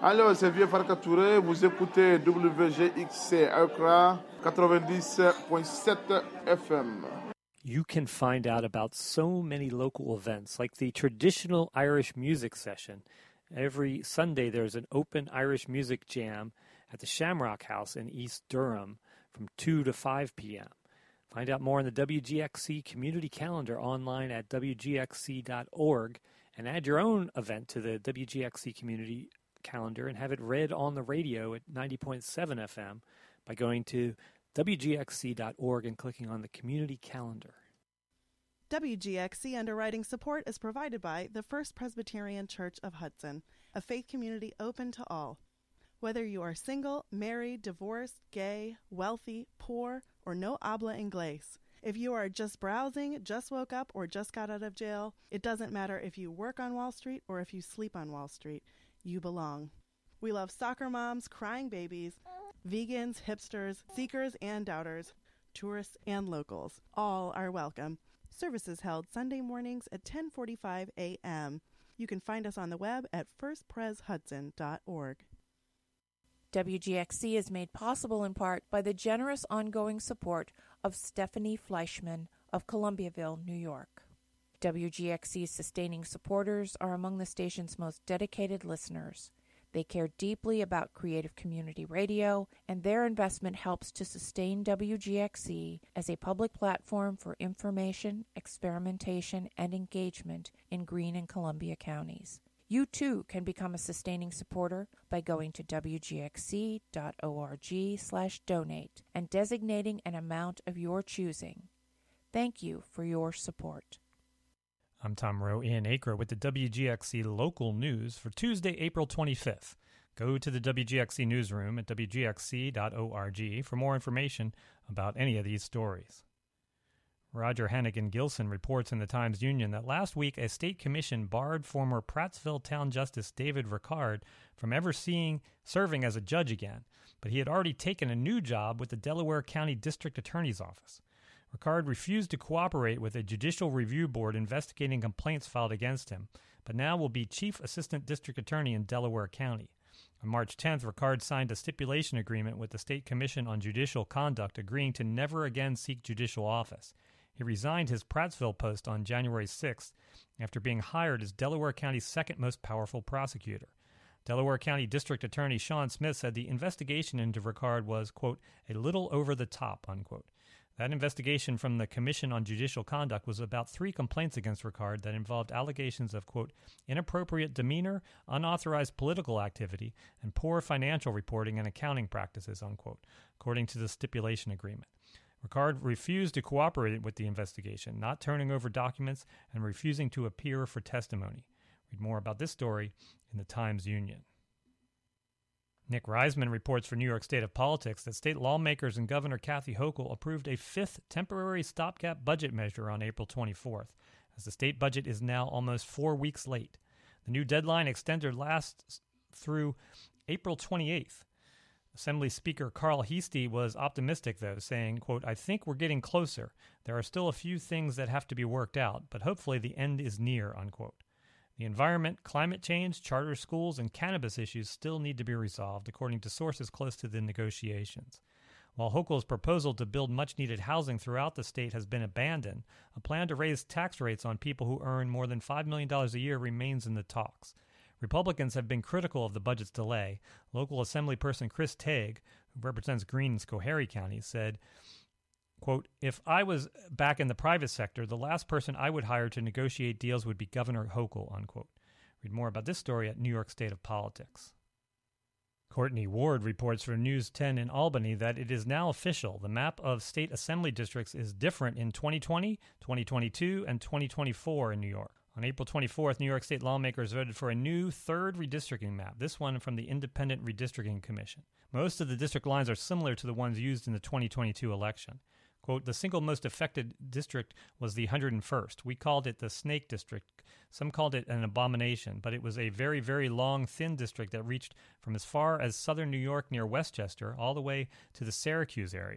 Alors, c'est Vieux Farka Touré, vous écoutez WGXC Accra 90.7 FM. You can find out about so many local events, like the traditional Irish music session. Every Sunday there's an open Irish music jam at the Shamrock House in East Durham from 2 to 5 p.m. Find out more on the WGXC community calendar online at wgxc.org and add your own event to the WGXC community calendar and have it read on the radio at 90.7 FM by going to wgxc.org and clicking on the community calendar. WGXC underwriting support is provided by the First Presbyterian Church of Hudson, a faith community open to all. Whether you are single, married, divorced, gay, wealthy, poor, or no habla inglés, if you are just browsing, just woke up, or just got out of jail, it doesn't matter if you work on Wall Street or if you sleep on Wall Street. You belong. We love soccer moms, crying babies, vegans, hipsters, seekers and doubters, tourists and locals. All are welcome. Services held Sunday mornings at 10:45 a.m. You can find us on the web at firstpreshudson.org. WGXC is made possible in part by the generous ongoing support of Stephanie Fleischman of Columbiaville, New York. WGXC's sustaining supporters are among the station's most dedicated listeners. They care deeply about creative community radio, and their investment helps to sustain WGXC as a public platform for information, experimentation, and engagement in Greene and Columbia counties. You too can become a sustaining supporter by going to wgxc.org/donate and designating an amount of your choosing. Thank you for your support. I'm Tom Rowe in Acre with the WGXC local news for Tuesday, April 25th. Go to the WGXC newsroom at wgxc.org for more information about any of these stories. Roger Hannigan Gilson reports in the Times-Union that last week a state commission barred former Prattsville Town Justice David Ricard from ever serving as a judge again, but he had already taken a new job with the Delaware County District Attorney's Office. Ricard refused to cooperate with a judicial review board investigating complaints filed against him, but now will be Chief Assistant District Attorney in Delaware County. On March 10th, Ricard signed a stipulation agreement with the State Commission on Judicial Conduct, agreeing to never again seek judicial office. He resigned his Prattsville post on January 6th after being hired as Delaware County's second most powerful prosecutor. Delaware County District Attorney Sean Smith said the investigation into Ricard was, quote, a little over the top, unquote. That investigation from the Commission on Judicial Conduct was about 3 complaints against Ricard that involved allegations of, quote, inappropriate demeanor, unauthorized political activity, and poor financial reporting and accounting practices, unquote, according to the stipulation agreement. Ricard refused to cooperate with the investigation, not turning over documents and refusing to appear for testimony. Read more about this story in the Times-Union. Nick Reisman reports for New York State of Politics that state lawmakers and Governor Kathy Hochul approved a 5th temporary stopgap budget measure on April 24th, as the state budget is now almost 4 weeks late. The new deadline extended lasts through April 28th. Assembly Speaker Carl Heastie was optimistic, though, saying, quote, I think we're getting closer. There are still a few things that have to be worked out, but hopefully the end is near, unquote. The environment, climate change, charter schools, and cannabis issues still need to be resolved, according to sources close to the negotiations. While Hochul's proposal to build much-needed housing throughout the state has been abandoned, a plan to raise tax rates on people who earn more than $5 million a year remains in the talks. Republicans have been critical of the budget's delay. Local Assemblyperson Chris Tague, who represents Greene and Schoharie counties, said, quote, if I was back in the private sector, the last person I would hire to negotiate deals would be Governor Hochul, unquote. Read more about this story at New York State of Politics. Courtney Ward reports for News 10 in Albany that it is now official. The map of state assembly districts is different in 2020, 2022, and 2024 in New York. On April 24th, New York State lawmakers voted for a new third redistricting map, this one from the Independent Redistricting Commission. Most of the district lines are similar to the ones used in the 2022 election. Quote, the single most affected district was the 101st. We called it the Snake District. Some called it an abomination, but it was a very, very long, thin district that reached from as far as southern New York near Westchester all the way to the Syracuse area.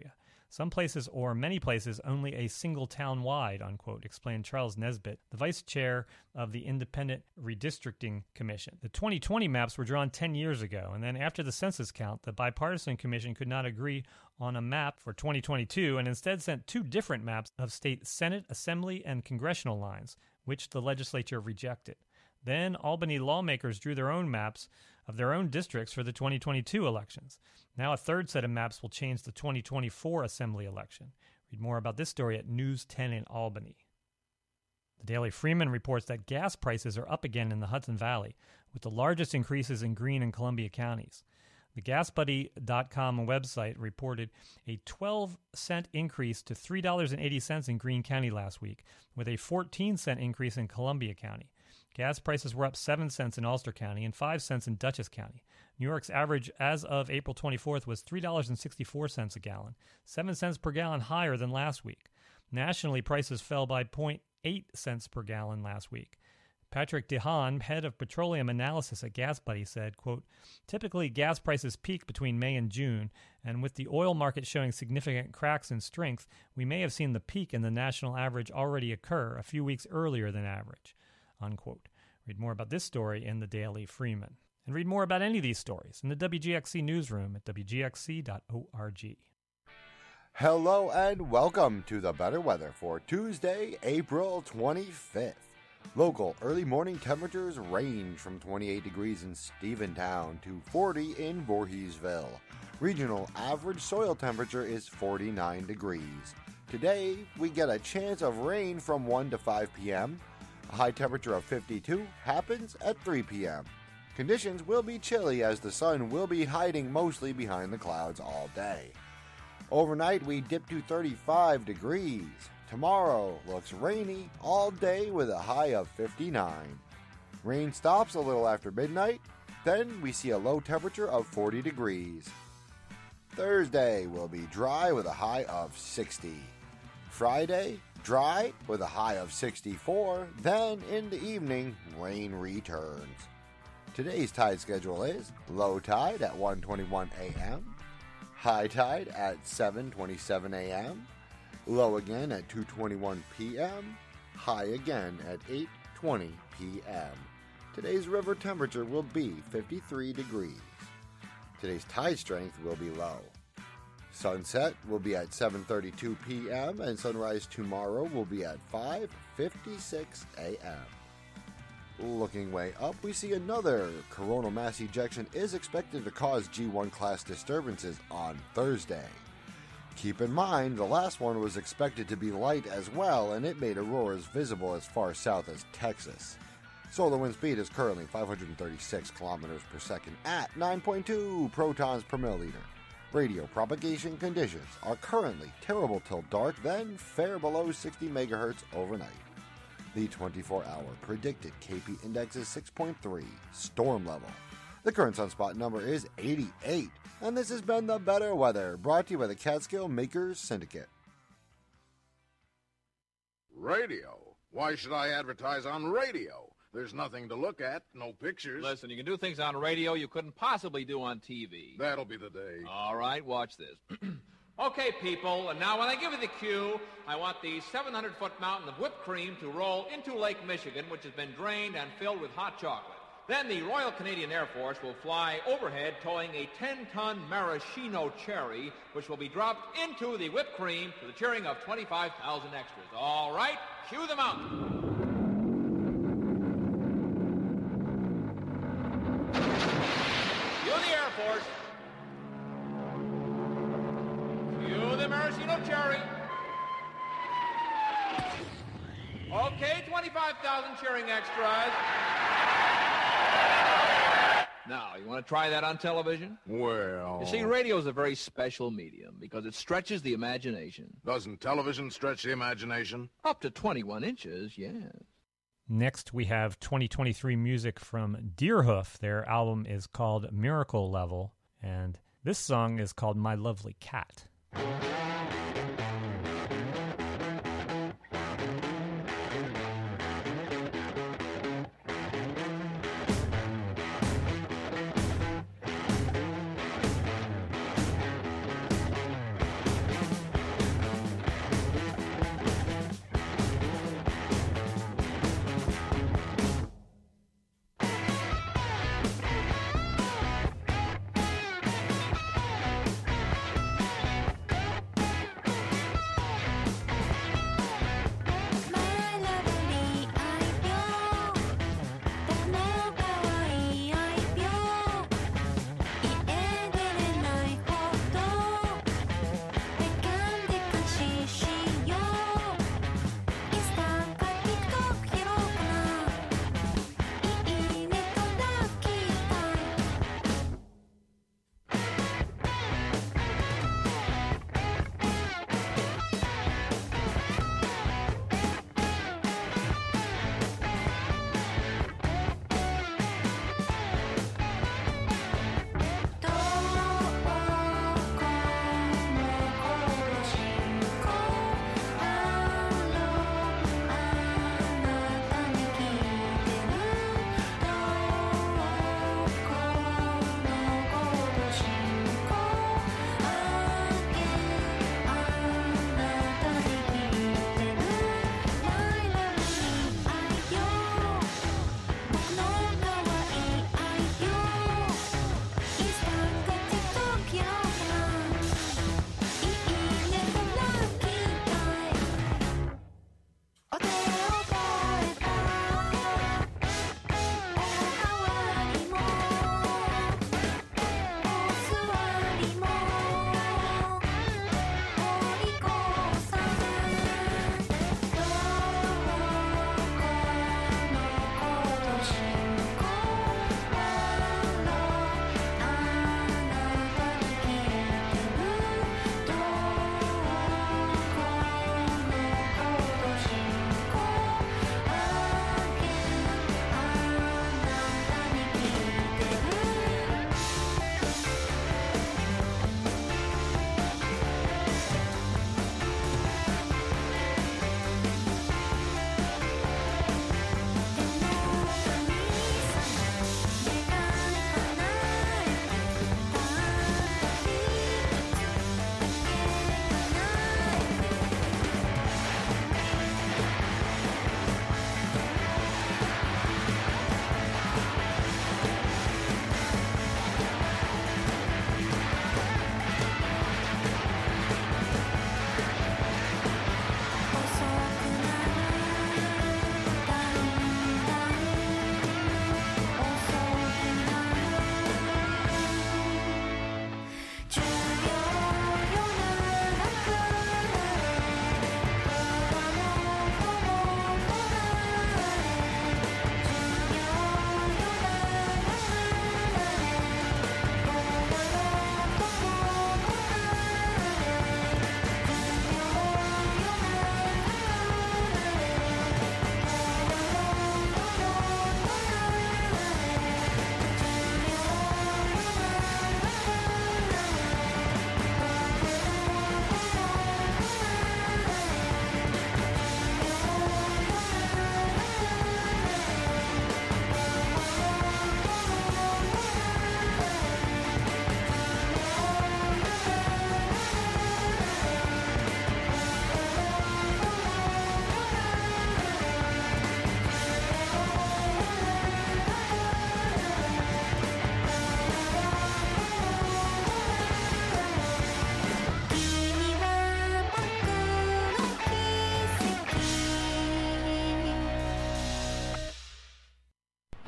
Some places or many places only a single town wide, unquote, explained Charles Nesbitt, the vice chair of the Independent Redistricting Commission. The 2020 maps were drawn 10 years ago, and then after the census count, the bipartisan commission could not agree on a map for 2022 and instead sent 2 different maps of state Senate, Assembly, and congressional lines, which the legislature rejected. Then Albany lawmakers drew their own maps of their own districts for the 2022 elections. Now a third set of maps will change the 2024 Assembly election. Read more about this story at News 10 in Albany. The Daily Freeman reports that gas prices are up again in the Hudson Valley, with the largest increases in Greene and Columbia counties. The GasBuddy.com website reported a 12-cent increase to $3.80 in Greene County last week, with a 14-cent increase in Columbia County. Gas prices were up 7 cents in Ulster County and 5 cents in Dutchess County. New York's average as of April 24th was $3.64 a gallon, 7 cents per gallon higher than last week. Nationally, prices fell by 0.8 cents per gallon last week. Patrick DeHaan, head of petroleum analysis at GasBuddy, said, quote, "Typically, gas prices peak between May and June, and with the oil market showing significant cracks in strength, we may have seen the peak in the national average already occur a few weeks earlier than average." Unquote. Read more about this story in the Daily Freeman. And read more about any of these stories in the WGXC newsroom at WGXC.org. Hello and welcome to the better weather for Tuesday, April 25th. Local early morning temperatures range from 28 degrees in Stephentown to 40 in Voorheesville. Regional average soil temperature is 49 degrees. Today, we get a chance of rain from 1 to 5 p.m. A high temperature of 52 happens at 3 p.m. Conditions will be chilly as the sun will be hiding mostly behind the clouds all day. Overnight, we dip to 35 degrees. Tomorrow looks rainy all day with a high of 59. Rain stops a little after midnight, then we see a low temperature of 40 degrees. Thursday will be dry with a high of 60. Friday, dry with a high of 64, then in the evening, rain returns. Today's tide schedule is low tide at 1:21 a.m., high tide at 7:27 a.m., low again at 2:21 p.m., high again at 8:20 p.m. Today's river temperature will be 53 degrees. Today's tide strength will be low. Sunset will be at 7:32 p.m. and sunrise tomorrow will be at 5:56 a.m. Looking way up, we see another coronal mass ejection is expected to cause G1 class disturbances on Thursday. Keep in mind, the last one was expected to be light as well, and it made auroras visible as far south as Texas. Solar wind speed is currently 536 kilometers per second at 9.2 protons per milliliter. Radio propagation conditions are currently terrible till dark, then fair below 60 megahertz overnight. The 24-hour predicted KP index is 6.3, storm level. The current sunspot number is 88, and this has been the Better Weather, brought to you by the Catskill Makers Syndicate. Radio? Why should I advertise on radio? There's nothing to look at, no pictures. Listen, you can do things on radio you couldn't possibly do on TV. That'll be the day. All right, watch this. Okay, people, and now when I give you the cue, I want the 700-foot mountain of whipped cream to roll into Lake Michigan, which has been drained and filled with hot chocolate. Then the Royal Canadian Air Force will fly overhead towing a 10-ton maraschino cherry, which will be dropped into the whipped cream to the cheering of 25,000 extras. All right, cue the mountain. Cue the Air Force. Cue the maraschino cherry. Okay, 25,000 cheering extras. Now, you want to try that on television? Well... You see, radio is a very special medium because it stretches the imagination. Doesn't television stretch the imagination? Up to 21 inches, yes. Next, we have 2023 music from Deerhoof. Their album is called Miracle Level, and this song is called My Lovely Cat.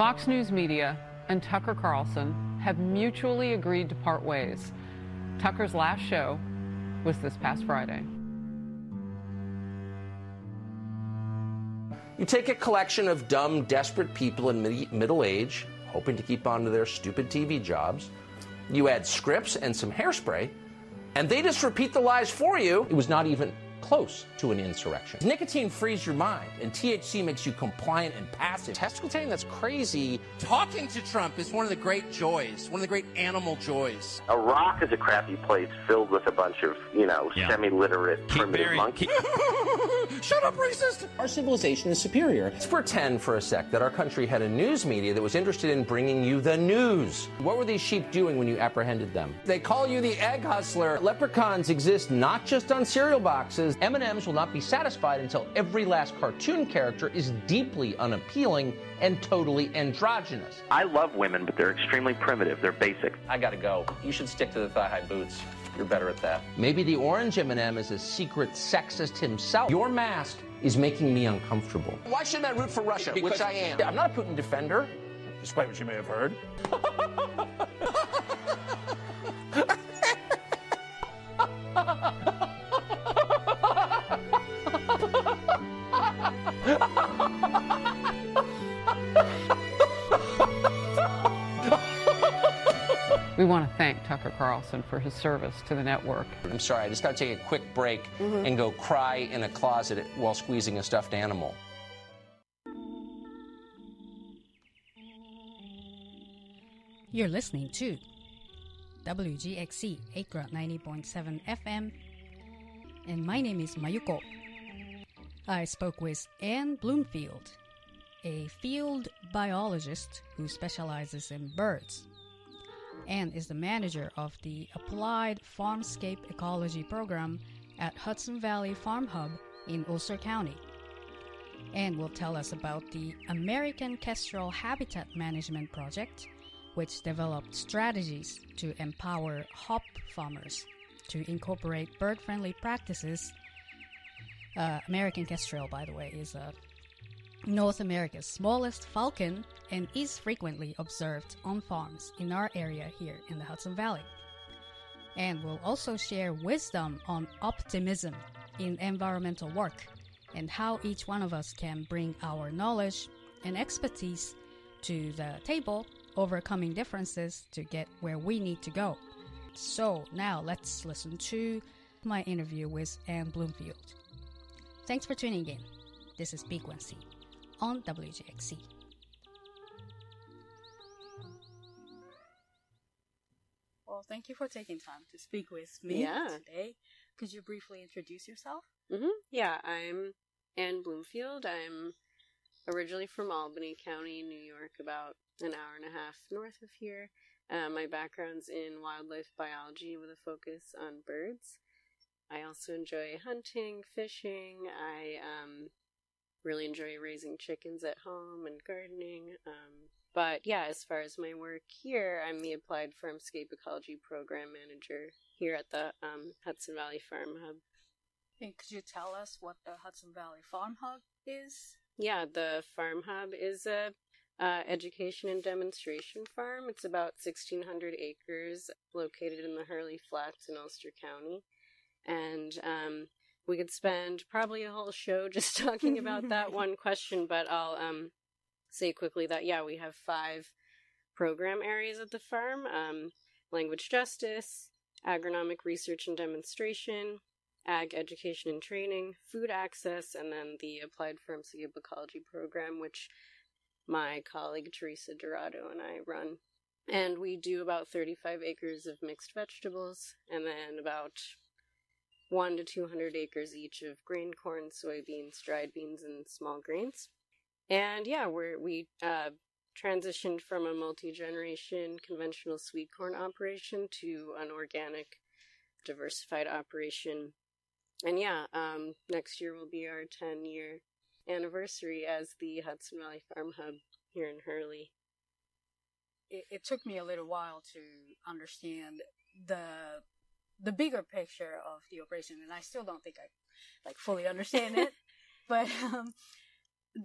Fox News Media and Tucker Carlson have mutually agreed to part ways. Tucker's last show was this past Friday. You take a collection of dumb, desperate people in middle age, hoping to keep on to their stupid TV jobs. You add scripts and some hairspray, and they just repeat the lies for you. It was not even close to an insurrection. Nicotine frees your mind, and THC makes you compliant and passive. Testicle that's crazy. Talking to Trump is one of the great joys, one of the great animal joys. Iraq is a crappy place filled with a bunch of, semi-literate primitive monkeys. Shut up, racist! Our civilization is superior. Let's pretend for a sec that our country had a news media that was interested in bringing you the news. What were these sheep doing when you apprehended them? They call you the egg hustler. Leprechauns exist not just on cereal boxes. M&Ms will not be satisfied until every last cartoon character is deeply unappealing and totally androgynous. I love women, but they're extremely primitive. They're basic. I gotta go. You should stick to the thigh-high boots. You're better at that. Maybe the orange M&M is a secret sexist himself. Your mask is making me uncomfortable. Why shouldn't I root for Russia, which I am? I'm not a Putin defender, despite what you may have heard. We want to thank Tucker Carlson for his service to the network. I'm sorry, I just got to take a quick break and go cry in a closet while squeezing a stuffed animal. You're listening to WGXC Acra 90.7 FM, and my name is Mayuko. I spoke with Anne Bloomfield, a field biologist who specializes in birds. Anne is the manager of the Applied Farmscape Ecology Program at Hudson Valley Farm Hub in Ulster County. Anne will tell us about the American Kestrel Habitat Management Project, which developed strategies to empower hop farmers to incorporate bird-friendly practices. American kestrel, by the way, is North America's smallest falcon and is frequently observed on farms in our area here in the Hudson Valley. And we'll also share wisdom on optimism in environmental work and how each one of us can bring our knowledge and expertise to the table, overcoming differences to get where we need to go. So now let's listen to my interview with Anne Bloomfield. Thanks for tuning in. This is Frequency on WGXC. Well, thank you for taking time to speak with me today. Could you briefly introduce yourself? Yeah, I'm Anne Bloomfield. I'm originally from Albany County, New York, about an hour and a half north of here. My background's in wildlife biology with a focus on birds. I also enjoy hunting, fishing. I really enjoy raising chickens at home and gardening. But yeah, as far as my work here, I'm the Applied Farmscape Ecology Program Manager here at the Hudson Valley Farm Hub. And could you tell us what the Hudson Valley Farm Hub is? Yeah, the Farm Hub is a education and demonstration farm. It's about 1,600 acres located in the Hurley Flats in Ulster County. And we could spend probably a whole show just talking about that one question, but I'll say quickly that, yeah, we have 5 program areas at the farm. Language justice, agronomic research and demonstration, ag education and training, food access, and then the Applied Farmscape Ecology Program, which my colleague Teresa Dorado and I run. And we do about 35 acres of mixed vegetables, and then about 1 to 200 acres each of grain corn, soybeans, dried beans, and small grains. And yeah, we transitioned from a multi-generation conventional sweet corn operation to an organic diversified operation. And yeah, next year will be our 10-year anniversary as the Hudson Valley Farm Hub here in Hurley. It took me a little while to understand the bigger picture of the operation, and I still don't think I fully understand it. But that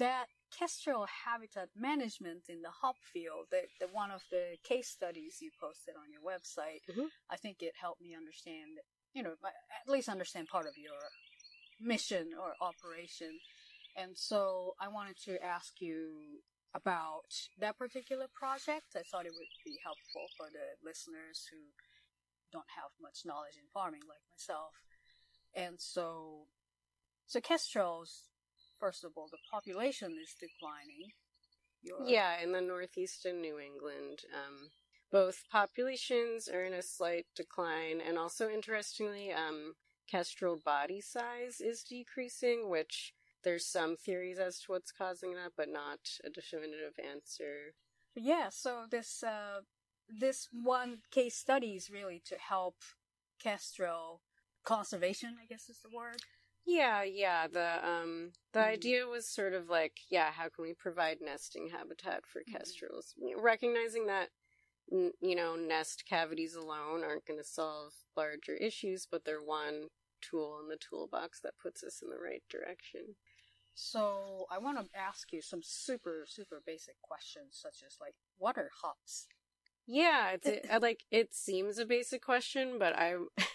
kestrel habitat management in the hop field, the one of the case studies you posted on your website, I think it helped me understand, at least understand part of your mission or operation. And so I wanted to ask you about that particular project. I thought it would be helpful for the listeners who don't have much knowledge in farming like myself. And so kestrels, first of all, the population is declining. Yeah, in the northeastern New England, both populations are in a slight decline, and also, interestingly, kestrel body size is decreasing, which there's some theories as to what's causing that, but not a definitive answer. Yeah, so this one case study is really to help kestrel conservation, I guess is the word. Yeah. The idea was sort of like, how can we provide nesting habitat for kestrels? Recognizing that, nest cavities alone aren't going to solve larger issues, but they're one tool in the toolbox that puts us in the right direction. So I want to ask you some super, super basic questions, such as like, what are hops? Yeah, it seems a basic question, but I,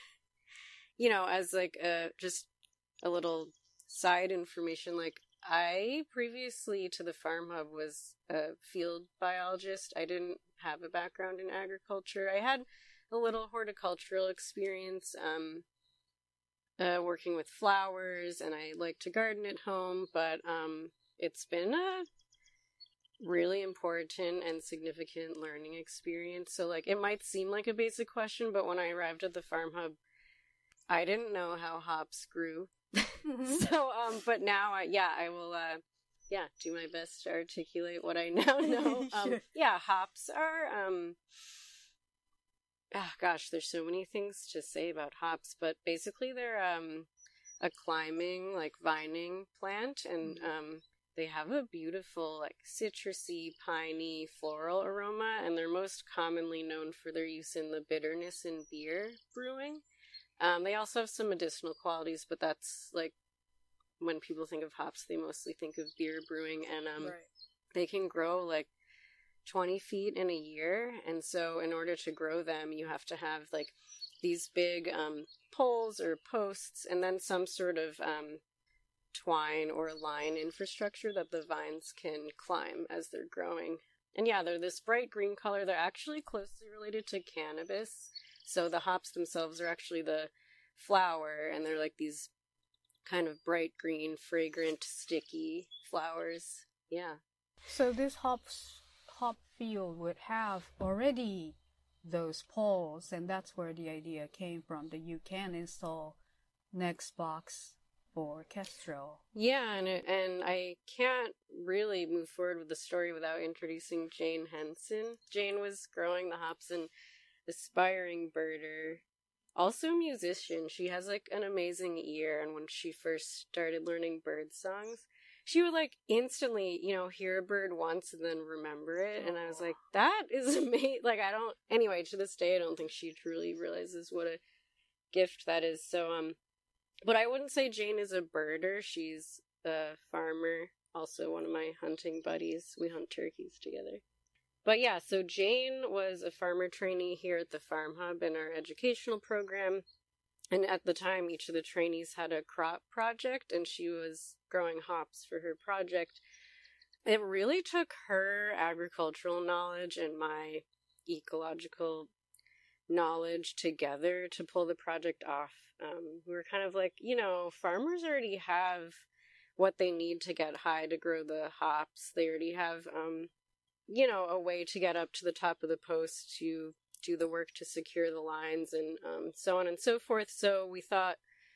as like just a little side information, like I previously to the Farm Hub was a field biologist. I didn't have a background in agriculture. I had a little horticultural experience, working with flowers, and I like to garden at home, but it's been a really important and significant learning experience. So like it might seem like a basic question, but when I arrived at the Farm Hub, I didn't know how hops grew. So but now I will do my best to articulate what I now know. Hops are there's so many things to say about hops, but basically they're a climbing, like vining plant, and they have a beautiful, like citrusy, piney, floral aroma, and they're most commonly known for their use in the bitterness in beer brewing. They also have some medicinal qualities, but that's like when people think of hops, they mostly think of beer brewing, and they can grow like 20 feet in a year, and so in order to grow them, you have to have like these big poles or posts, and then some sort of twine or line infrastructure that the vines can climb as they're growing. And they're this bright green color. They're actually closely related to cannabis. So the hops themselves are actually the flower, and they're like these kind of bright green, fragrant, sticky flowers. Yeah. So this hop field would have already those poles, and that's where the idea came from, that you can install nest box for kestrel. Yeah, and I can't really move forward with the story without introducing Jane Henson. Jane was growing the hops, an aspiring birder, also a musician. She has like an amazing ear, and when she first started learning bird songs, she would like instantly, hear a bird once and then remember it, and I was like, that is amazing. Like anyway, to this day, I don't think she truly realizes what a gift that is. So, but I wouldn't say Jane is a birder. She's a farmer, also one of my hunting buddies. We hunt turkeys together. But so Jane was a farmer trainee here at the Farm Hub in our educational program. And at the time, each of the trainees had a crop project, and she was growing hops for her project. It really took her agricultural knowledge and my ecological knowledge together to pull the project off. We were kind of like, farmers already have what they need to get high to grow the hops. They already have, a way to get up to the top of the post to do the work to secure the lines, and so on and so forth. So we thought,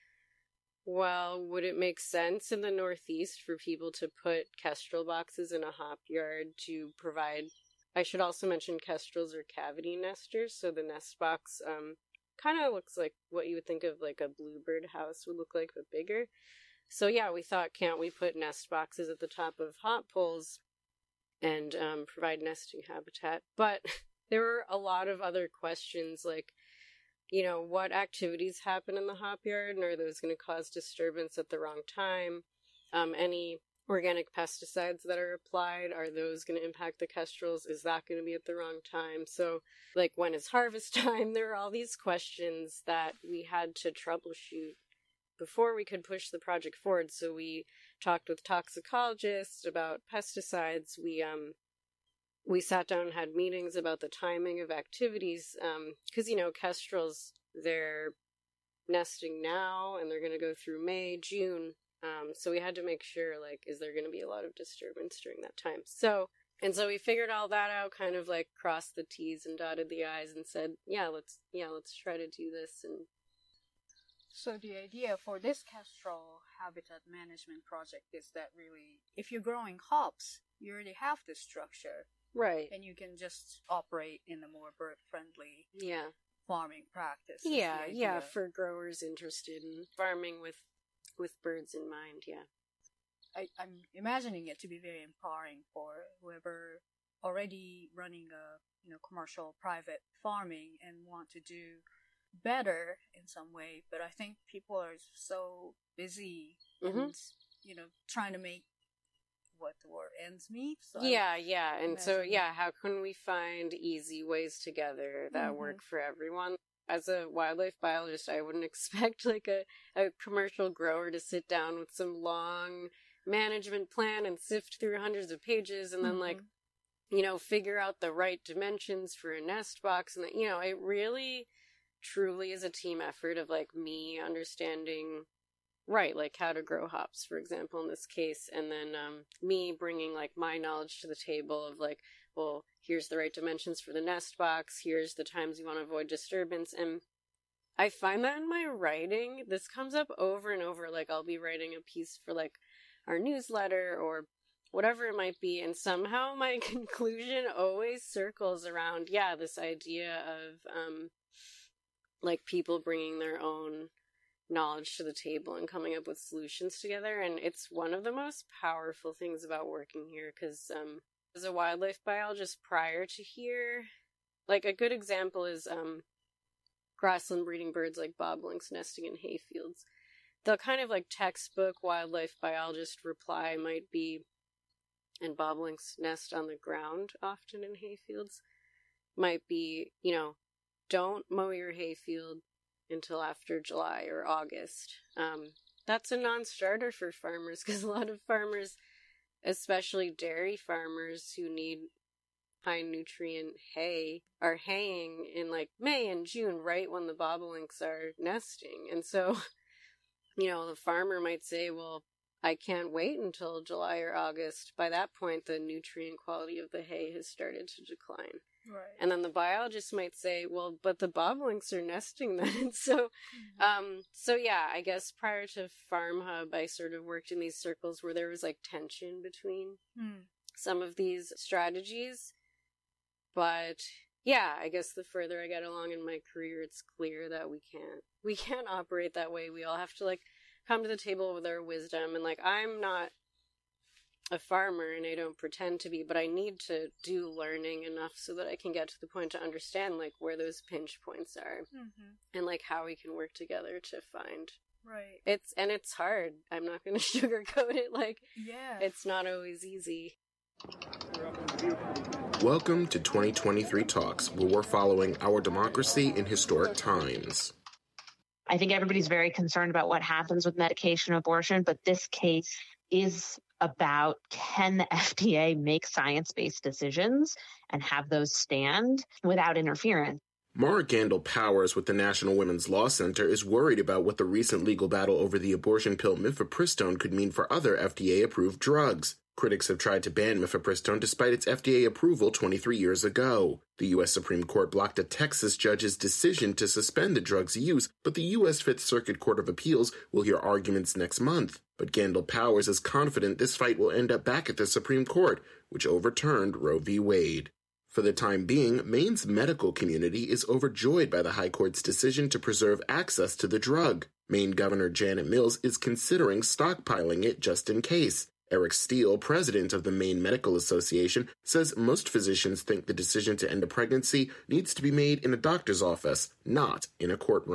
well, would it make sense in the Northeast for people to put kestrel boxes in a hop yard to provide... I should also mention kestrels are cavity nesters, so the nest box kind of looks like what you would think of like a bluebird house would look like, but bigger. So we thought, can't we put nest boxes at the top of hop poles and provide nesting habitat? But there were a lot of other questions, like, what activities happen in the hop yard, and are those going to cause disturbance at the wrong time? Any organic pesticides that are applied, are those going to impact the kestrels? Is that going to be at the wrong time? So, like, when is harvest time? There are all these questions that we had to troubleshoot before we could push the project forward. So we talked with toxicologists about pesticides. We sat down and had meetings about the timing of activities, because, kestrels, they're nesting now, and they're going to go through May, June. So we had to make sure, like, is there going to be a lot of disturbance during that time? So we figured all that out, kind of like crossed the T's and dotted the I's and said, let's try to do this. And so the idea for this kestrel habitat management project is that really, if you're growing hops, you already have this structure. Right. And you can just operate in a more bird-friendly farming practice. Yeah, for growers interested in farming with birds in mind, I'm imagining it to be very empowering for whoever already running a commercial private farming and want to do better in some way. But I think people are so busy and trying to make ends meet. So how can we find easy ways together that work for everyone? As a wildlife biologist, I wouldn't expect like a commercial grower to sit down with some long management plan and sift through hundreds of pages and then figure out the right dimensions for a nest box. And it really truly is a team effort of like me understanding like how to grow hops, for example, in this case, and then me bringing like my knowledge to the table of like, well, here's the right dimensions for the nest box, here's the times you want to avoid disturbance. And I find that in my writing, this comes up over and over. Like, I'll be writing a piece for like our newsletter or whatever it might be, and somehow my conclusion always circles around this idea of like people bringing their own knowledge to the table and coming up with solutions together. And it's one of the most powerful things about working here, because as a wildlife biologist prior to here, like a good example is grassland breeding birds like bobolinks nesting in hayfields. The kind of like textbook wildlife biologist reply might be, and bobolinks nest on the ground often in hayfields, might be, don't mow your hayfield until after July or August. That's a non-starter for farmers, because a lot of farmers, especially dairy farmers who need high nutrient hay, are haying in like May and June, right when the bobolinks are nesting. And so, the farmer might say, well, I can't wait until July or August. By that point, the nutrient quality of the hay has started to decline. Right. And then the biologist might say, well, but the bobolinks are nesting then. So, I guess prior to Farm Hub, I sort of worked in these circles where there was like tension between some of these strategies. But I guess the further I get along in my career, it's clear that we can't operate that way. We all have to like come to the table with our wisdom. And like, I'm not a farmer and I don't pretend to be, but I need to do learning enough so that I can get to the point to understand like where those pinch points are and like how we can work together to find. Right. It's hard. I'm not going to sugarcoat it. Like, it's not always easy. Welcome to 2023 Talks, where we're following our democracy in historic times. I think everybody's very concerned about what happens with medication abortion, but this case is about, can the FDA make science-based decisions and have those stand without interference? Mara Gandel-Powers with the National Women's Law Center is worried about what the recent legal battle over the abortion pill mifepristone could mean for other FDA-approved drugs. Critics have tried to ban mifepristone despite its FDA approval 23 years ago. The U.S. Supreme Court blocked a Texas judge's decision to suspend the drug's use, but the U.S. Fifth Circuit Court of Appeals will hear arguments next month. But Gandel-Powers is confident this fight will end up back at the Supreme Court, which overturned Roe v. Wade. For the time being, Maine's medical community is overjoyed by the High Court's decision to preserve access to the drug. Maine Governor Janet Mills is considering stockpiling it just in case. Eric Steele, president of the Maine Medical Association, says most physicians think the decision to end a pregnancy needs to be made in a doctor's office, not in a courtroom.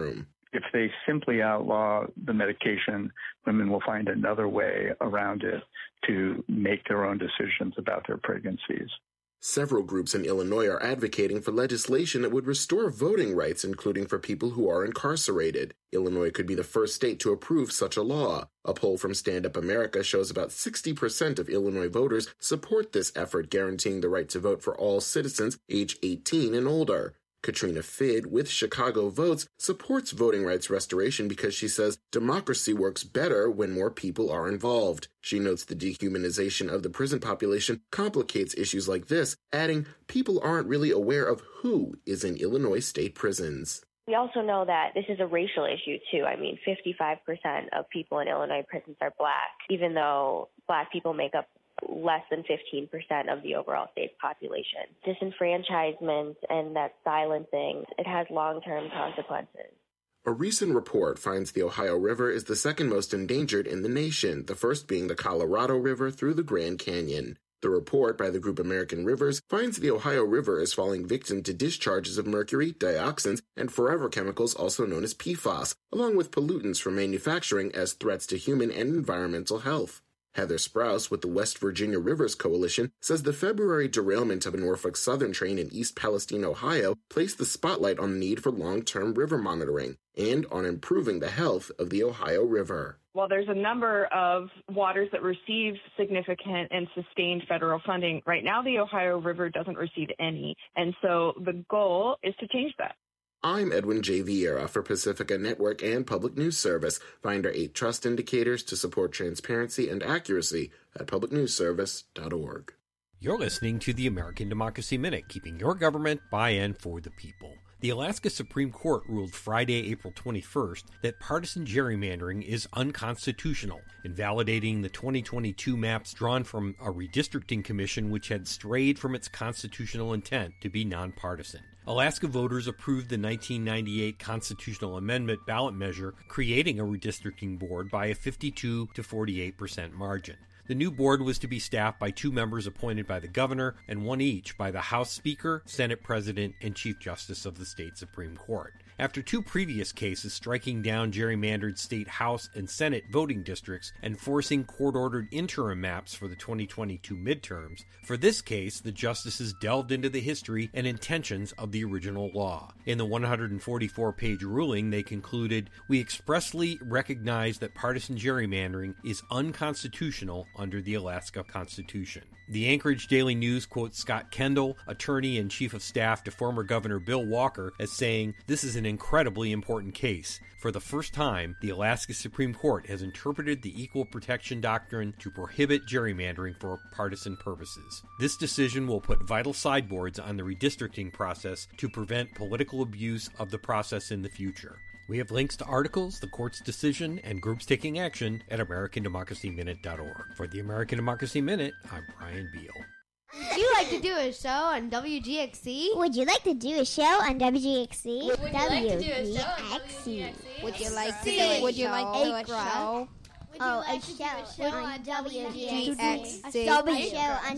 If they simply outlaw the medication, women will find another way around it to make their own decisions about their pregnancies. Several groups in Illinois are advocating for legislation that would restore voting rights, including for people who are incarcerated. Illinois could be the first state to approve such a law. A poll from Stand Up America shows about 60% of Illinois voters support this effort guaranteeing the right to vote for all citizens age 18 and older. Katrina Fidd with Chicago Votes supports voting rights restoration because she says democracy works better when more people are involved. She notes the dehumanization of the prison population complicates issues like this, adding, people aren't really aware of who is in Illinois state prisons. We also know that this is a racial issue, too. I mean, 55% of people in Illinois prisons are black, even though black people make up less than 15% of the overall state's population. Disenfranchisement and that silencing, it has long-term consequences. A recent report finds the Ohio River is the second most endangered in the nation, the first being the Colorado River through the Grand Canyon. The report by the group American Rivers finds the Ohio River is falling victim to discharges of mercury, dioxins, and forever chemicals also known as PFAS, along with pollutants from manufacturing as threats to human and environmental health. Heather Sprouse with the West Virginia Rivers Coalition says the February derailment of a Norfolk Southern train in East Palestine, Ohio, placed the spotlight on the need for long-term river monitoring and on improving the health of the Ohio River. While there's a number of waters that receive significant and sustained federal funding, right now the Ohio River doesn't receive any. And so the goal is to change that. I'm Edwin J. Vieira for Pacifica Network and Public News Service. Find our 8 trust indicators to support transparency and accuracy at publicnewsservice.org. You're listening to the American Democracy Minute, keeping your government by and for the people. The Alaska Supreme Court ruled Friday, April 21st, that partisan gerrymandering is unconstitutional, invalidating the 2022 maps drawn from a redistricting commission which had strayed from its constitutional intent to be nonpartisan. Alaska voters approved the 1998 constitutional amendment ballot measure creating a redistricting board by a 52 to 48% margin. The new board was to be staffed by 2 members appointed by the governor and 1 each by the House Speaker, Senate President, and Chief Justice of the state Supreme Court. After 2 previous cases striking down gerrymandered state House and Senate voting districts and forcing court-ordered interim maps for the 2022 midterms, for this case, the justices delved into the history and intentions of the original law. In the 144-page ruling, they concluded, "We expressly recognize that partisan gerrymandering is unconstitutional under the Alaska Constitution." The Anchorage Daily News quotes Scott Kendall, attorney and chief of staff to former Governor Bill Walker, as saying, "This is an incredibly important case. For the first time, the Alaska Supreme Court has interpreted the Equal Protection Doctrine to prohibit gerrymandering for partisan purposes. This decision will put vital sideboards on the redistricting process to prevent political abuse of the process in the future." We have links to articles, the court's decision, and groups taking action at AmericanDemocracyMinute.org. For the American Democracy Minute, I'm Brian Beal. Would you like to do a show on WGXC? Would you like to do a show on WGXC? Would you like to do a show on WGXC? Would you like to do a show? Would you like to do a show? Oh, a show on WGXC. WGXC. A show on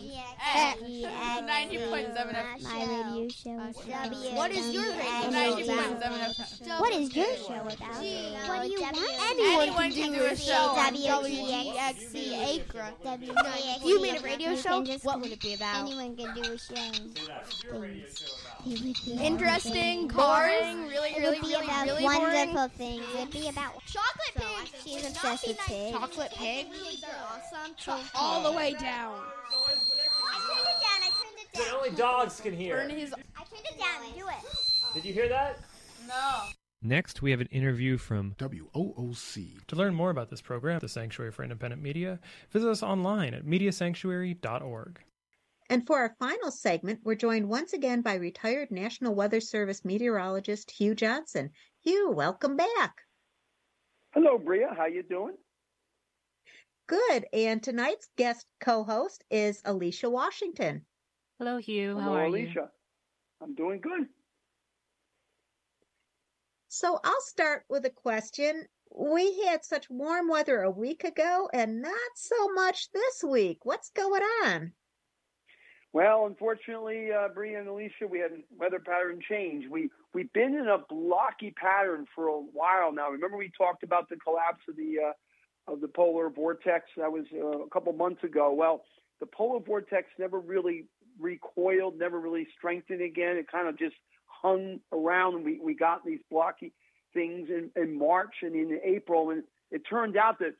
WGXC. 90.7 FM. My radio show. What is your radio 90.7 FM? What is your show about? What do you want? Anyone can do a show on WGXC Acra. If you made a radio show, what would it be about? Anyone can do a show. Interesting, boring, really wonderful things. It would be about chocolate pigs. She's obsessed with pigs. Chocolate pigs. Pigs are awesome. All the way down. I turned it down. But only dogs can hear. I turned it down. Do it. Did you hear that? No. Next, we have an interview from WOOC. To learn more about this program, the Sanctuary for Independent Media, visit us online at mediasanctuary.org. And for our final segment, we're joined once again by retired National Weather Service meteorologist Hugh Johnson. Hugh, welcome back. Hello, Bria. How you doing? Good. And tonight's guest co-host is Alicia Washington. Hello, Hugh. Hello, How are Alicia. you? I'm doing good. So I'll start with a question. We had such warm weather a week ago and not so much this week. What's going on? Well, unfortunately, Bria and Alicia, we had a weather pattern change. We've been in a blocky pattern for a while now. Remember we talked about the collapse of the polar vortex? That was a couple months ago. Well, the polar vortex never really recoiled, never really strengthened again. It kind of just hung around. We got these blocky things in March and in April, and it turned out that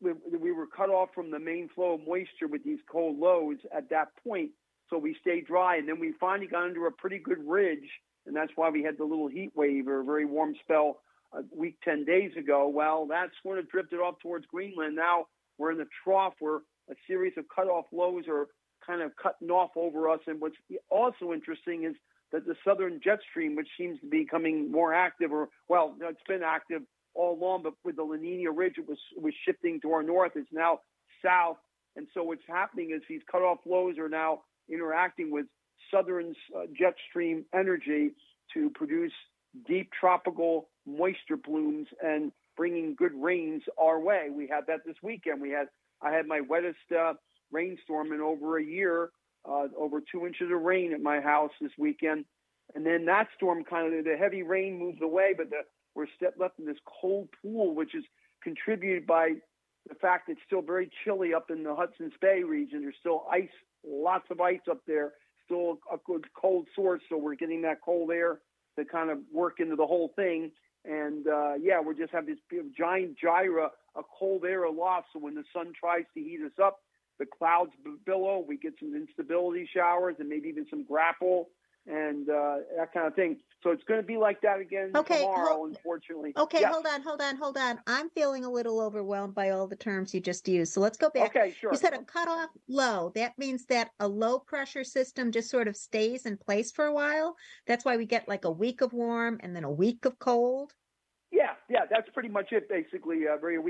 we were cut off from the main flow of moisture with these cold lows at that point. So we stayed dry, and then we finally got under a pretty good ridge, and that's why we had the little heat wave or a very warm spell a week, 10 days ago. Well, that sort of drifted off towards Greenland. Now we're in the trough where a series of cutoff lows are kind of cutting off over us. And what's also interesting is that the southern jet stream, which seems to be becoming more active, it's been active all along, but with the La Nina ridge, it was shifting to our north. It's now south. And so what's happening is these cutoff lows are now interacting with southern jet stream energy to produce deep tropical moisture plumes and bringing good rains our way. We had that this weekend. I had my wettest rainstorm in over a year, over 2 inches of rain at my house this weekend. And then that storm the heavy rain moved away, but we're left in this cold pool, which is contributed by the fact that it's still very chilly up in the Hudson's Bay region. There's still ice, lots of ice up there, still a good cold source. So we're getting that cold air to kind of work into the whole thing. And we just have this giant gyra of cold air aloft. So when the sun tries to heat us up, the clouds billow, we get some instability showers and maybe even some grapple and that kind of thing. So it's going to be like that again tomorrow, unfortunately. Okay, hold on. I'm feeling a little overwhelmed by all the terms you just used. So let's go back. Okay, sure. You said a cutoff low. That means that a low pressure system just sort of stays in place for a while. That's why we get like a week of warm and then a week of cold. Yeah, that's pretty much it, basically.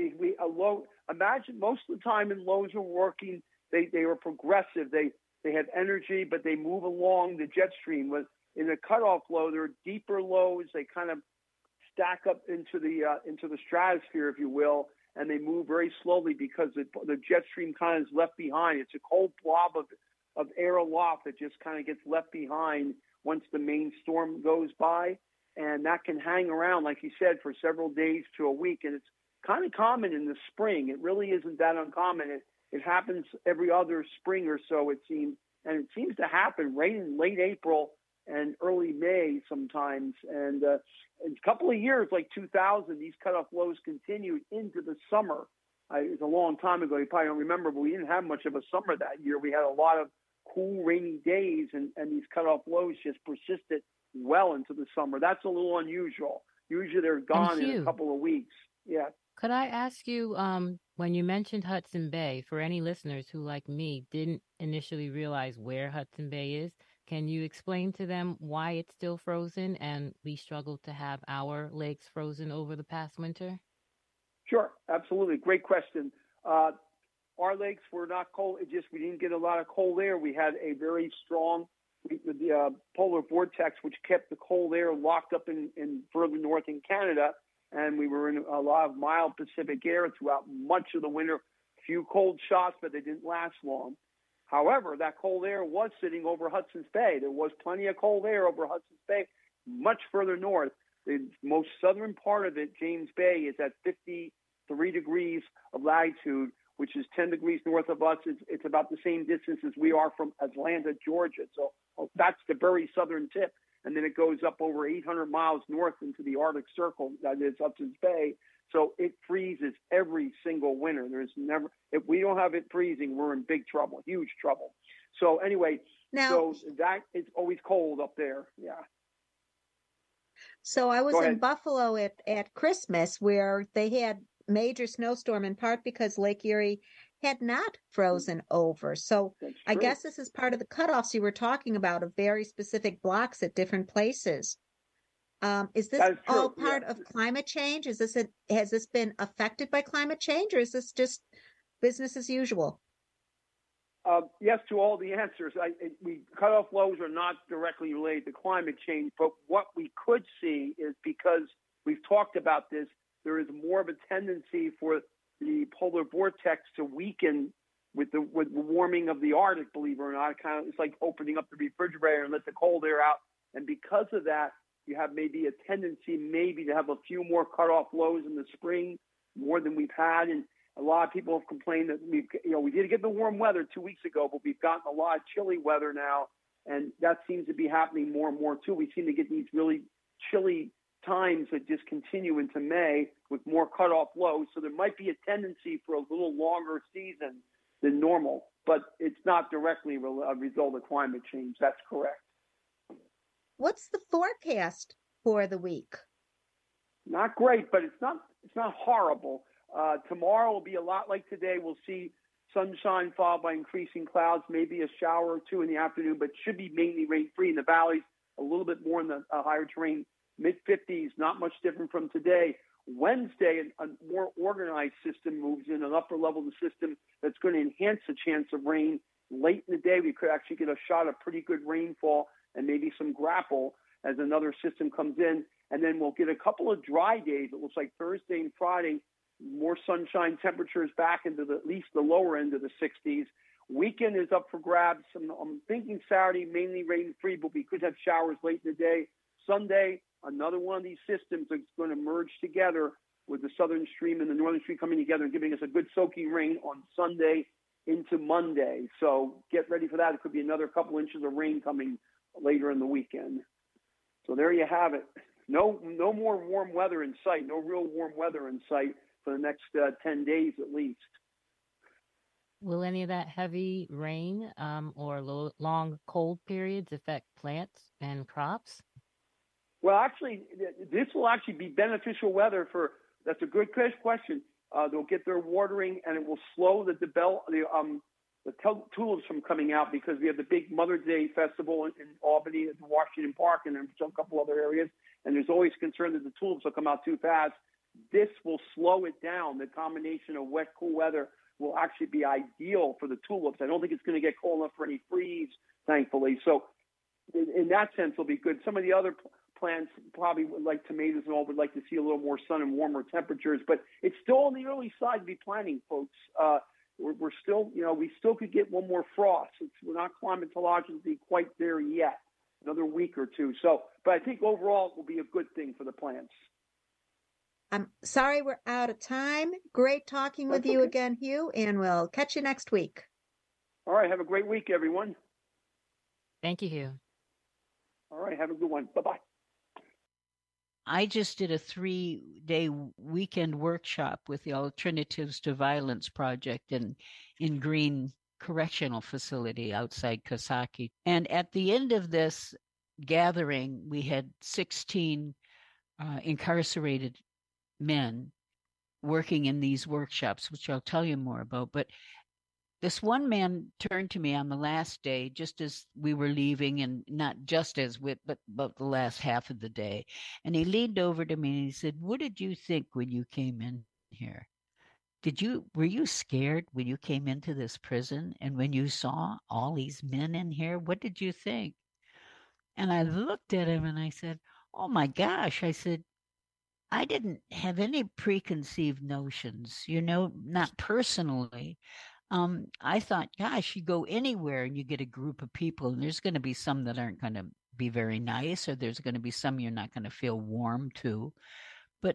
A low. Imagine most of the time in lows are working. They were progressive. They have energy, but they move along the jet stream. In a cutoff low, there are deeper lows. They kind of stack up into the stratosphere, if you will, and they move very slowly because the jet stream kind of is left behind. It's a cold blob of air aloft that just kind of gets left behind once the main storm goes by. And that can hang around, like you said, for several days to a week. And it's kind of common in the spring. It really isn't that uncommon. It happens every other spring or so, it seems. And it seems to happen right in late April and early May sometimes. And in a couple of years, like 2000, these cutoff lows continued into the summer. It was a long time ago. You probably don't remember, but we didn't have much of a summer that year. We had a lot of cool, rainy days, and these cutoff lows just persisted well into the summer. That's a little unusual. Usually they're gone in a couple of weeks. Yeah. Could I ask you, when you mentioned Hudson Bay, for any listeners who, like me, didn't initially realize where Hudson Bay is, can you explain to them why it's still frozen and we struggled to have our lakes frozen over the past winter? Sure, absolutely. Great question. Our lakes were not cold. We didn't get a lot of cold air. We had a very strong the polar vortex, which kept the cold air locked up in further north in Canada. And we were in a lot of mild Pacific air throughout much of the winter. Few cold shots, but they didn't last long. However, that cold air was sitting over Hudson's Bay. There was plenty of cold air over Hudson's Bay, much further north. The most southern part of it, James Bay, is at 53 degrees of latitude, which is 10 degrees north of us. It's about the same distance as we are from Atlanta, Georgia. So that's the very southern tip. And then it goes up over 800 miles north into the Arctic Circle, that is Hudson's Bay. So it freezes every single winter. If we don't have it freezing, we're in big trouble, huge trouble. So anyway, so that is always cold up there. Yeah. So I was in Buffalo at Christmas where they had major snowstorm, in part because Lake Erie had not frozen over. So I guess this is part of the cutoffs you were talking about, of very specific blocks at different places. Is this all part of climate change? Has this been affected by climate change, or is this just business as usual? Yes to all the answers. Cutoff lows are not directly related to climate change, but what we could see is, because we've talked about this, there is more of a tendency for the polar vortex to weaken with the warming of the Arctic, believe it or not. It's like opening up the refrigerator and let the cold air out. And because of that, you have maybe a tendency to have a few more cutoff lows in the spring, more than we've had. And a lot of people have complained that we did get the warm weather 2 weeks ago, but we've gotten a lot of chilly weather now. And that seems to be happening more and more too. We seem to get these really chilly times that just continue into May with more cutoff lows. So there might be a tendency for a little longer season than normal, but it's not directly a result of climate change. That's correct. What's the forecast for the week? Not great, but it's not horrible. Tomorrow will be a lot like today. We'll see sunshine followed by increasing clouds, maybe a shower or two in the afternoon, but should be mainly rain-free in the valleys, a little bit more in the higher terrain, mid-50s, not much different from today. Wednesday, a more organized system moves in, an upper level of the system that's going to enhance the chance of rain. Late in the day, we could actually get a shot of pretty good rainfall and maybe some grapple as another system comes in. And then we'll get a couple of dry days. It looks like Thursday and Friday, more sunshine, temperatures back into at least the lower end of the 60s. Weekend is up for grabs. I'm thinking Saturday, mainly rain-free, but we could have showers late in the day. Sunday, another one of these systems that's going to merge together with the southern stream and the northern stream coming together and giving us a good soaking rain on Sunday into Monday. So get ready for that. It could be another couple inches of rain coming later in the weekend. So there you have it. No more warm weather in sight. No real warm weather in sight for the next 10 days at least. Will any of that heavy rain or long cold periods affect plants and crops? Well, actually, this will actually be beneficial weather that's a good question. They'll get their watering, and it will slow the tulips from coming out because we have the big Mother's Day festival in Albany at the Washington Park and a couple other areas, and there's always concern that the tulips will come out too fast. This will slow it down. The combination of wet, cool weather will actually be ideal for the tulips. I don't think it's going to get cold enough for any freeze, thankfully. So in that sense, it'll be good. Some of the other plants probably like tomatoes and all would like to see a little more sun and warmer temperatures, but it's still on the early side to be planting, folks. We're still, we still could get one more frost. We're not climatologically quite there yet, another week or two. So, but I think overall it will be a good thing for the plants. I'm sorry we're out of time. Great talking with you again, Hugh, and we'll catch you next week. All right. Have a great week, everyone. Thank you, Hugh. All right. Have a good one. Bye-bye. I just did a 3-day weekend workshop with the Alternatives to Violence Project in Green Correctional Facility outside Coxsackie. And at the end of this gathering, we had 16 incarcerated men working in these workshops, which I'll tell you more about. But this one man turned to me on the last day, just as we were leaving, and not just but about the last half of the day. And he leaned over to me and he said, "What did you think when you came in here? Were you scared when you came into this prison? And when you saw all these men in here, what did you think?" And I looked at him and I said, "Oh my gosh," I said, "I didn't have any preconceived notions, not personally. I thought, gosh, you go anywhere and you get a group of people, and there's going to be some that aren't going to be very nice, or there's going to be some you're not going to feel warm to. But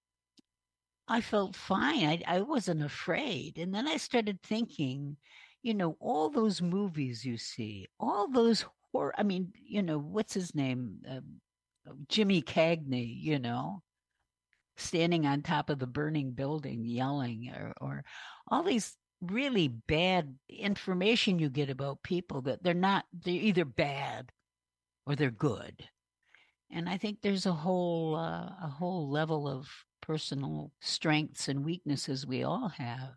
I felt fine. I wasn't afraid." And then I started thinking, all those movies you see, all those horror, what's his name? Jimmy Cagney, standing on top of the burning building yelling, or all these really bad information you get about people that they're either bad or they're good. And I think there's a whole level of personal strengths and weaknesses we all have.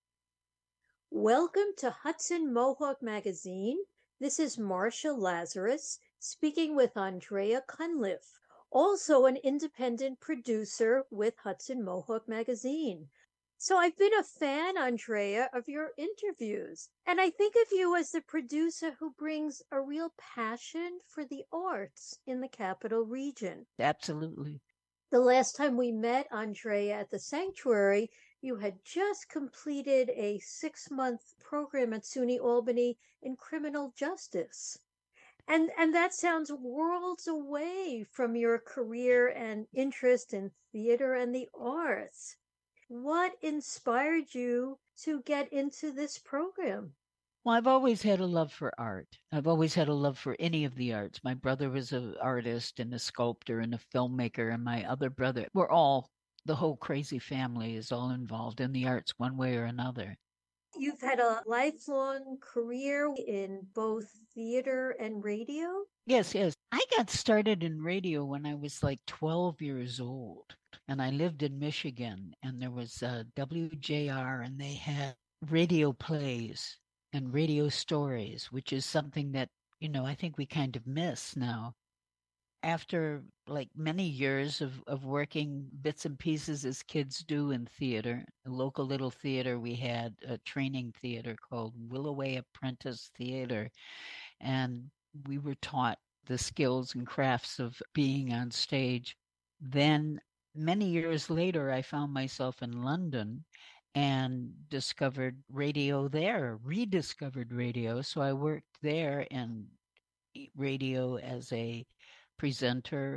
Welcome to Hudson Mohawk Magazine. This is Marcia Lazarus speaking with Andrea Cunliffe, also an independent producer with Hudson Mohawk Magazine. So I've been a fan, Andrea, of your interviews, and I think of you as the producer who brings a real passion for the arts in the Capital Region. Absolutely. The last time we met, Andrea, at the Sanctuary, You had just completed a 6-month program at SUNY Albany in criminal justice. And that sounds worlds away from your career and interest in theater and the arts. What inspired you to get into this program? Well, I've always had a love for art. I've always had a love for any of the arts. My brother was an artist and a sculptor and a filmmaker, and my other brother, the whole crazy family is all involved in the arts one way or another. You've had a lifelong career in both theater and radio? Yes. I got started in radio when I was like 12 years old, and I lived in Michigan, and there was WJR, and they had radio plays and radio stories, which is something that, I think we kind of miss now. After like many years of working bits and pieces as kids do in theater, a local little theater, we had a training theater called Willoway Apprentice Theater. And we were taught the skills and crafts of being on stage. Then many years later, I found myself in London and discovered radio there, rediscovered radio. So I worked there in radio as a presenter,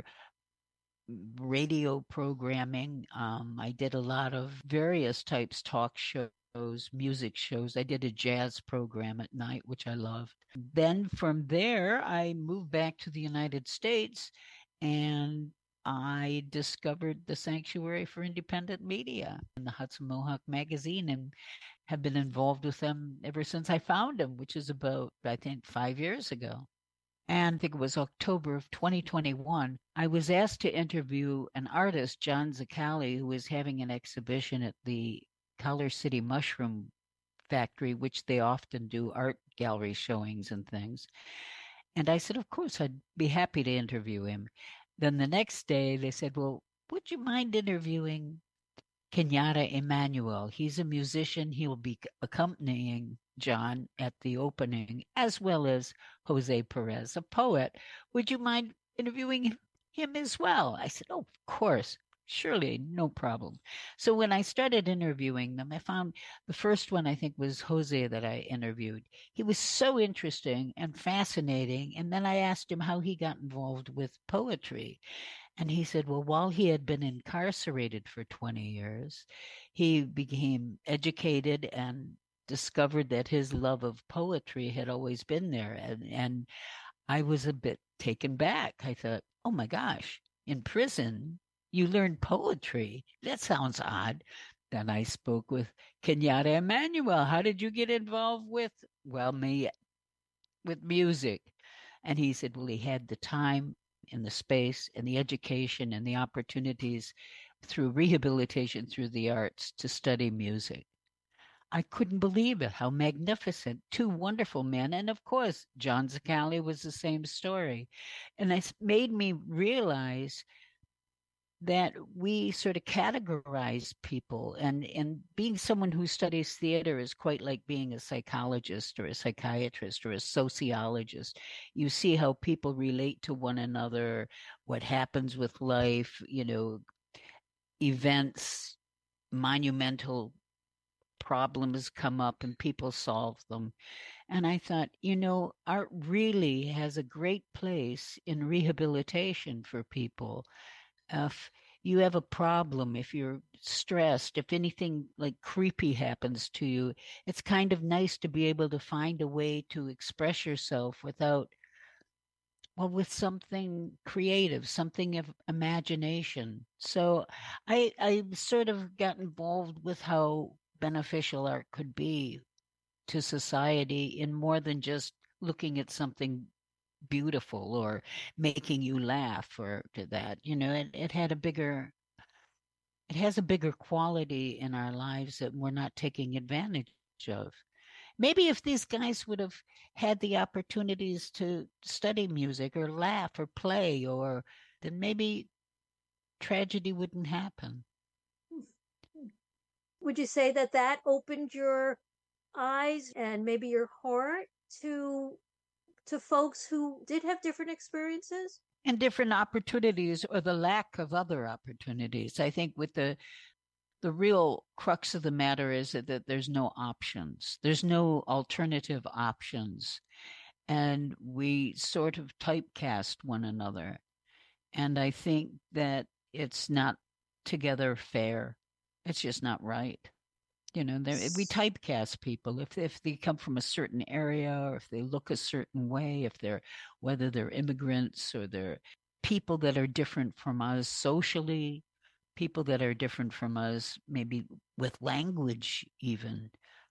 radio programming. I did a lot of various types, talk shows, music shows. I did a jazz program at night, which I loved. Then from there, I moved back to the United States, and I discovered the Sanctuary for Independent Media and the Hudson Mohawk Magazine, and have been involved with them ever since I found them, which is about, I think, 5 years ago. And I think it was October of 2021, I was asked to interview an artist, John Zacali, who was having an exhibition at the Color City Mushroom Factory, which they often do art gallery showings and things. And I said, of course, I'd be happy to interview him. Then the next day they said, well, would you mind interviewing Kenyatta Emmanuel? He's a musician. He'll be accompanying John at the opening, as well as Jose Perez, a poet. Would you mind interviewing him as well? I said, oh, of course. Surely, no problem. So when I started interviewing them, I found the first one, I think, was Jose that I interviewed. He was so interesting and fascinating. And then I asked him how he got involved with poetry. And he said, well, while he had been incarcerated for 20 years, he became educated and discovered that his love of poetry had always been there. And I was a bit taken back. I thought, oh my gosh, in prison, you learn poetry. That sounds odd. Then I spoke with Kenyatta Emmanuel. How did you get involved with music? And he said, well, he had the time and the space and the education and the opportunities through rehabilitation, through the arts, to study music. I couldn't believe it, how magnificent. Two wonderful men. And of course, John Zacali was the same story. And it made me realize that we sort of categorize people, and being someone who studies theater is quite like being a psychologist or a psychiatrist or a sociologist. You see how people relate to one another, what happens with life, events, monumental problems come up and people solve them. And I thought, art really has a great place in rehabilitation for people. If you have a problem, if you're stressed, if anything like creepy happens to you, it's kind of nice to be able to find a way to express yourself with something creative, something of imagination. So I sort of got involved with how beneficial art could be to society in more than just looking at something beautiful or making you laugh or to that. It has a bigger quality in our lives that we're not taking advantage of. Maybe if these guys would have had the opportunities to study music or laugh or play, then maybe tragedy wouldn't happen. Would you say that opened your eyes and maybe your heart to folks who did have different experiences? And different opportunities, or the lack of other opportunities. I think with the the real crux of the matter is that there's no options. There's no alternative options. And we sort of typecast one another. And I think that it's not together fair. It's just not right. We typecast people if they come from a certain area, or if they look a certain way, whether they're immigrants or they're people that are different from us socially, people that are different from us, maybe with language even.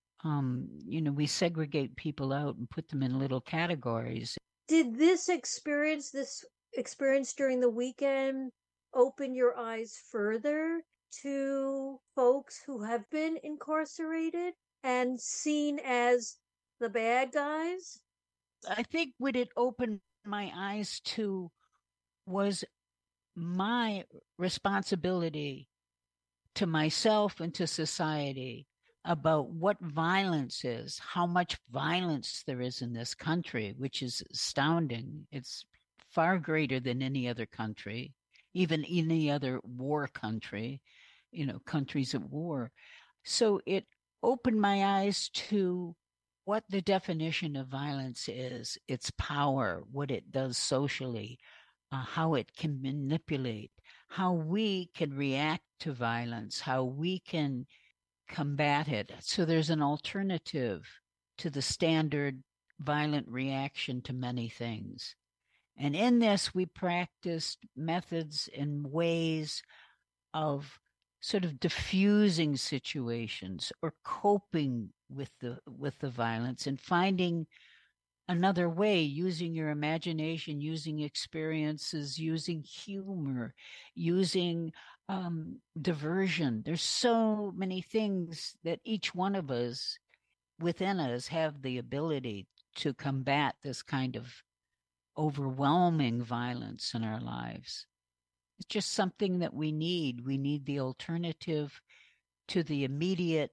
We segregate people out and put them in little categories. Did this experience during the weekend open your eyes further to folks who have been incarcerated and seen as the bad guys? I think what it opened my eyes to was my responsibility to myself and to society about what violence is, how much violence there is in this country, which is astounding. It's far greater than any other country, even any other war country, countries at war. So it opened my eyes to what the definition of violence is, its power, what it does socially, how it can manipulate, how we can react to violence, how we can combat it. So there's an alternative to the standard violent reaction to many things. And in this, we practiced methods and ways of sort of diffusing situations or coping with the violence and finding another way, using your imagination, using experiences, using humor, using diversion. There's so many things that each one of us within us have the ability to combat this kind of overwhelming violence in our lives. It's just something that we need. We need the alternative to the immediate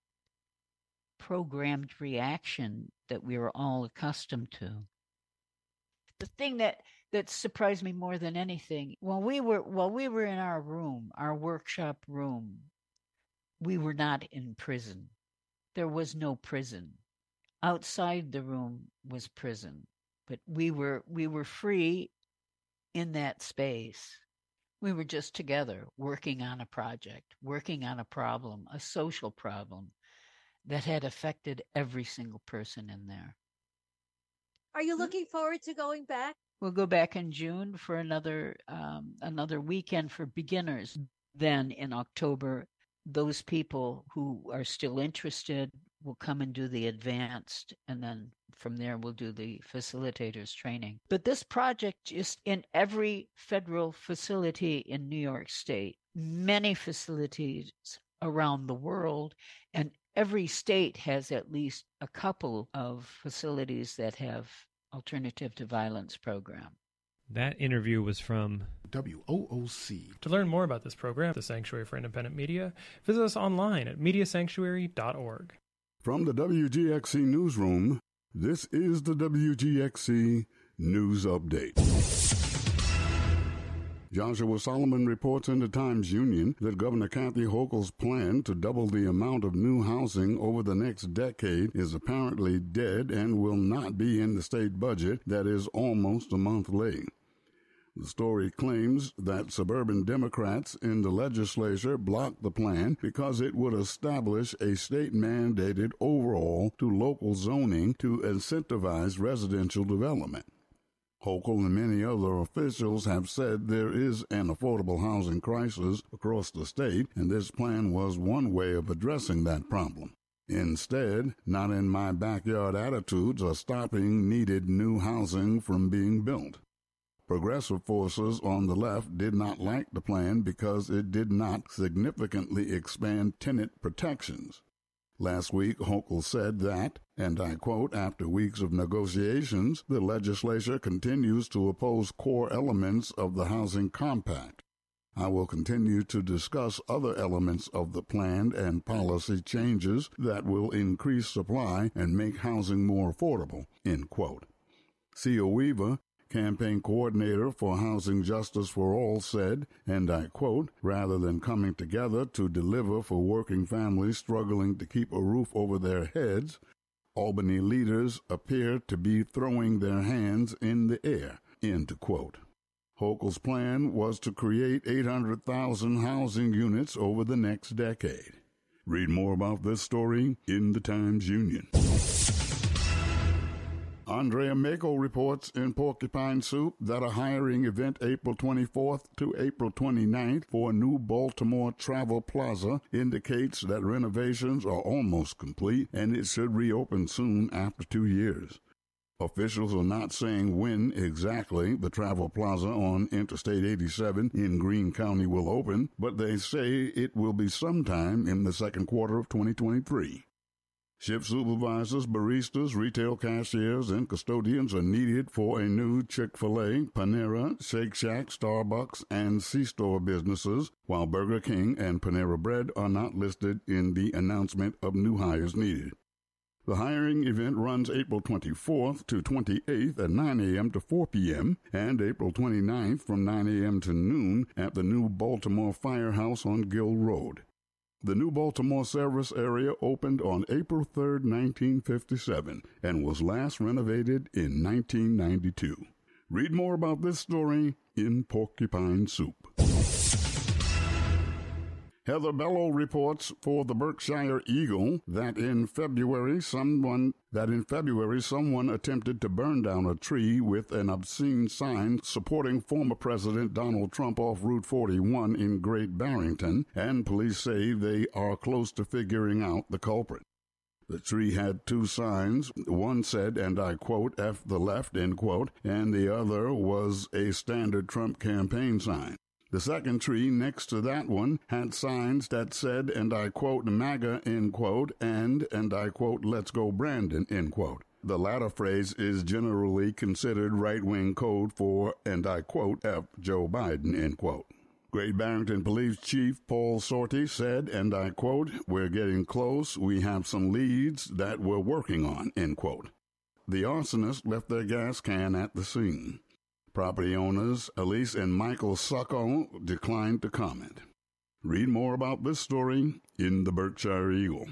programmed reaction that we were all accustomed to. The thing that surprised me more than anything, while we were in our room, our workshop room, we were not in prison. There was no prison. Outside the room was prison, but we were free in that space. We were just together working on a project, working on a problem, a social problem that had affected every single person in there. Are you looking forward to going back? We'll go back in June for another weekend for beginners. Then in October, those people who are still interested will come and do the advanced, and then from there we'll do the facilitators training. But this project is in every federal facility in New York State, many facilities around the world, and every state has at least a couple of facilities that have alternative to violence program. That interview was from WOOC. To learn more about this program, the Sanctuary for Independent Media, visit us online at mediasanctuary.org. From the WGXC Newsroom, this is the WGXC News Update. Joshua Solomon reports in the Times-Union that Governor Kathy Hochul's plan to double the amount of new housing over the next decade is apparently dead and will not be in the state budget that is almost a month late. The story claims that suburban Democrats in the legislature blocked the plan because it would establish a state-mandated overhaul to local zoning to incentivize residential development. Hochul and many other officials have said there is an affordable housing crisis across the state, and this plan was one way of addressing that problem. Instead, not in my backyard attitudes are stopping needed new housing from being built. Progressive forces on the left did not like the plan because it did not significantly expand tenant protections. Last week, Hochul said that, and I quote, after weeks of negotiations, the legislature continues to oppose core elements of the housing compact. I will continue to discuss other elements of the plan and policy changes that will increase supply and make housing more affordable, end quote. Sia Weaver, campaign coordinator for Housing Justice for All, said, and I quote, rather than coming together to deliver for working families struggling to keep a roof over their heads, Albany leaders appear to be throwing their hands in the air, end quote. Hochul's plan was to create 800,000 housing units over the next decade. Read more about this story in the Times-Union. Andrea Mako reports in Porcupine Soup that a hiring event April 24th to April 29th for a new Baltimore Travel Plaza indicates that renovations are almost complete and it should reopen soon after 2 years. Officials are not saying when exactly the Travel Plaza on Interstate 87 in Greene County will open, but they say it will be sometime in the second quarter of 2023. Shift supervisors, baristas, retail cashiers, and custodians are needed for a new Chick-fil-A, Panera, Shake Shack, Starbucks, and C-store businesses, while Burger King and Panera Bread are not listed in the announcement of new hires needed. The hiring event runs April 24th to 28th at 9 a.m. to 4 p.m. and April 29th from 9 a.m. to noon at the new Baltimore Firehouse on Gill Road. The new Baltimore service area opened on April 3, 1957, and was last renovated in 1992. Read more about this story in Porcupine Soup. Heather Bellow reports for the Berkshire Eagle that in February someone attempted to burn down a tree with an obscene sign supporting former President Donald Trump off Route 41 in Great Barrington, and police say they are close to figuring out the culprit. The tree had two signs. One said, and I quote, F the left, end quote, and the other was a standard Trump campaign sign. The second tree next to that one had signs that said, and I quote, MAGA, end quote, and I quote, let's go Brandon, end quote. The latter phrase is generally considered right-wing code for, and I quote, F Joe Biden, end quote. Great Barrington Police Chief Paul Sorty said, and I quote, we're getting close, we have some leads that we're working on, end quote. The arsonist left their gas can at the scene. Property owners Elise and Michael Succo declined to comment. Read more about this story in the Berkshire Eagle.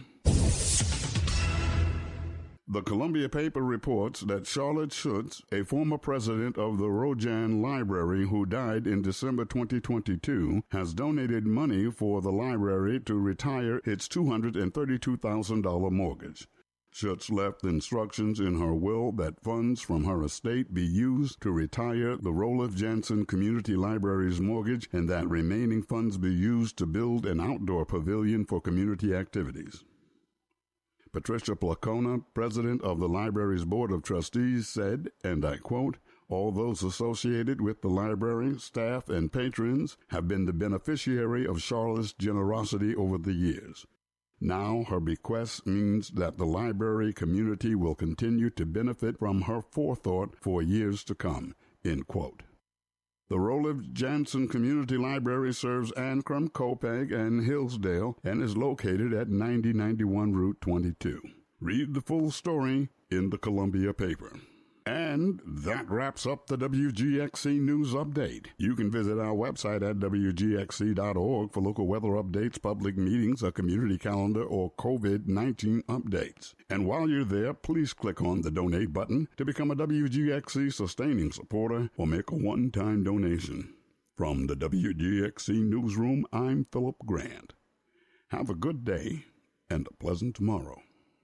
The Columbia paper reports that Charlotte Schutz, a former president of the Rojan Library who died in December 2022, has donated money for the library to retire its $232,000 mortgage. Schutz left instructions in her will that funds from her estate be used to retire the Roloff Jensen Community Library's mortgage and that remaining funds be used to build an outdoor pavilion for community activities. Patricia Placona, president of the library's Board of Trustees, said, and I quote, all those associated with the library, staff, and patrons have been the beneficiary of Charlotte's generosity over the years. Now her bequest means that the library community will continue to benefit from her forethought for years to come, end quote. The Roloff Jansen Community Library serves Ancram, Copiague, and Hillsdale and is located at 9091 Route 22. Read the full story in the Columbia paper. And that wraps up the WGXC News Update. You can visit our website at WGXC.org for local weather updates, public meetings, a community calendar, or COVID-19 updates. And while you're there, please click on the donate button to become a WGXC sustaining supporter or make a one-time donation. From the WGXC Newsroom, I'm Philip Grant. Have a good day and a pleasant tomorrow.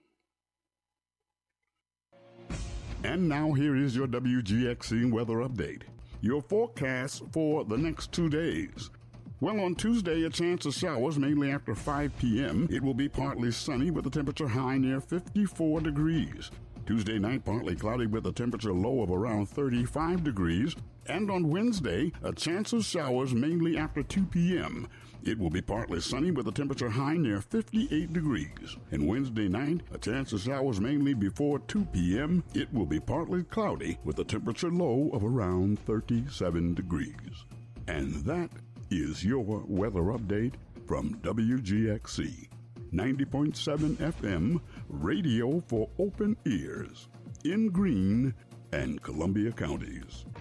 And now here is your WGXC weather update. Your forecast for the next 2 days. Well, on Tuesday, a chance of showers, mainly after 5 p.m. It will be partly sunny with a temperature high near 54 degrees. Tuesday night, partly cloudy with a temperature low of around 35 degrees. And on Wednesday, a chance of showers, mainly after 2 p.m. It will be partly sunny with a temperature high near 58 degrees. And Wednesday night, a chance of showers mainly before 2 p.m. It will be partly cloudy with a temperature low of around 37 degrees. And that is your weather update from WGXC 90.7 FM, radio for open ears in Greene and Columbia counties.